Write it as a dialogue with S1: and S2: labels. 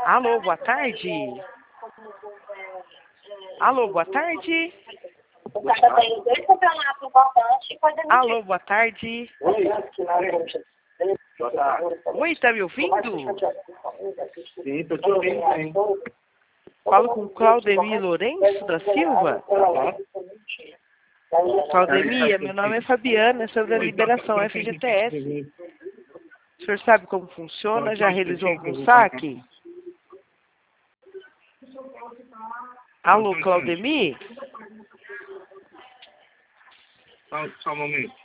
S1: Alô, boa tarde. Alô, boa tarde.
S2: O cara ganhou 2 campeonatos importantes e foi demitido.
S1: Alô, boa tarde.
S3: Oi.
S1: Oi, tá me ouvindo?
S3: Sim, tô te ouvindo, sim.
S1: Falo com Claudemir Lourenço da Silva. Claudemir, meu nome é Fabiana, é sobre a liberação FGTS. O senhor sabe como funciona? Já realizou algum saque? Alô, Claudemir?
S3: Só um momento.